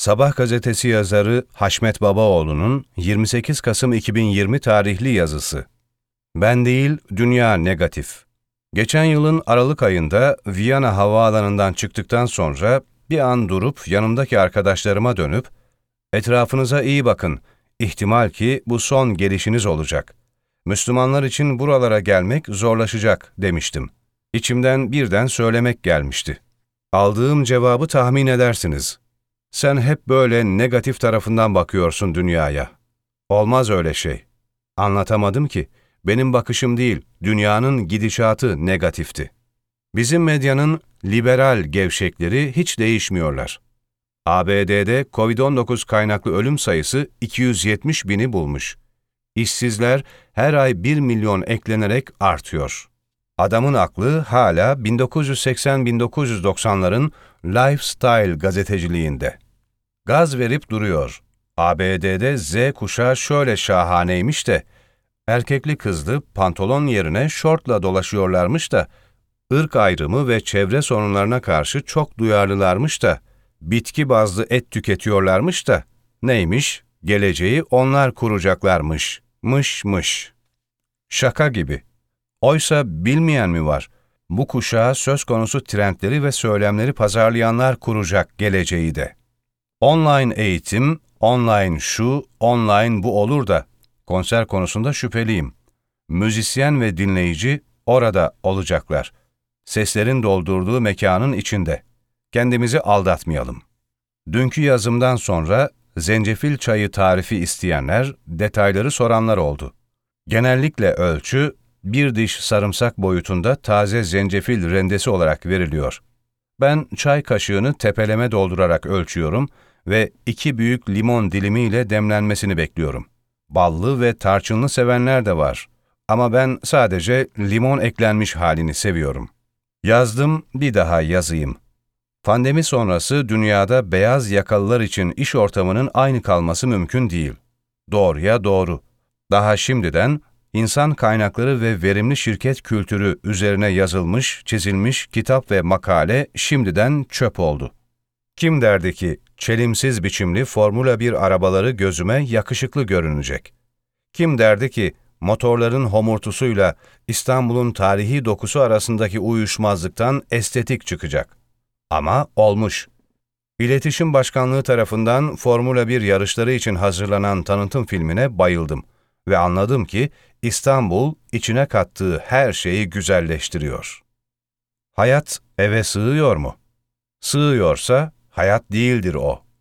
Sabah gazetesi yazarı Haşmet Babaoğlu'nun 28 Kasım 2020 tarihli yazısı. Ben değil, dünya negatif. Geçen yılın Aralık ayında Viyana havaalanından çıktıktan sonra bir an durup yanımdaki arkadaşlarıma dönüp, etrafınıza iyi bakın, ihtimal ki bu son gelişiniz olacak. Müslümanlar için buralara gelmek zorlaşacak demiştim. İçimden birden söylemek gelmişti. Aldığım cevabı tahmin edersiniz. Sen hep böyle negatif tarafından bakıyorsun dünyaya. Olmaz öyle şey. Anlatamadım ki. Benim bakışım değil, dünyanın gidişatı negatifti. Bizim medyanın liberal gevşekleri hiç değişmiyorlar. ABD'de Covid-19 kaynaklı ölüm sayısı 270 bini bulmuş. İşsizler her ay 1 milyon eklenerek artıyor. Adamın aklı hala 1980-1990'ların lifestyle gazeteciliğinde. Gaz verip duruyor. ABD'de Z kuşağı şöyle şahaneymiş de, erkekli kızlı pantolon yerine şortla dolaşıyorlarmış da, ırk ayrımı ve çevre sorunlarına karşı çok duyarlılarmış da, bitki bazlı et tüketiyorlarmış da, neymiş? Geleceği onlar kuracaklarmış. Mış. Şaka gibi. Oysa bilmeyen mi var? Bu kuşağa söz konusu trendleri ve söylemleri pazarlayanlar kuracak geleceği de. Online eğitim, online şu, online bu olur da, konser konusunda şüpheliyim. Müzisyen ve dinleyici orada olacaklar. Seslerin doldurduğu mekanın içinde. Kendimizi aldatmayalım. Dünkü yazımdan sonra zencefil çayı tarifi isteyenler, detayları soranlar oldu. Genellikle ölçü, bir diş sarımsak boyutunda taze zencefil rendesi olarak veriliyor. Ben çay kaşığını tepeleme doldurarak ölçüyorum ve 2 büyük limon dilimiyle demlenmesini bekliyorum. Ballı ve tarçınlı sevenler de var. Ama ben sadece limon eklenmiş halini seviyorum. Yazdım, bir daha yazayım. Pandemi sonrası dünyada beyaz yakalılar için iş ortamının aynı kalması mümkün değil. Doğruya doğru. Daha şimdiden insan kaynakları ve verimli şirket kültürü üzerine yazılmış, çizilmiş kitap ve makale şimdiden çöp oldu. Kim derdi ki çelimsiz biçimli Formula 1 arabaları gözüme yakışıklı görünecek? Kim derdi ki motorların homurtusuyla İstanbul'un tarihi dokusu arasındaki uyuşmazlıktan estetik çıkacak? Ama olmuş. İletişim Başkanlığı tarafından Formula 1 yarışları için hazırlanan tanıtım filmine bayıldım ve anladım ki İstanbul içine kattığı her şeyi güzelleştiriyor. Hayat eve sığıyor mu? Sığıyorsa hayat değildir o.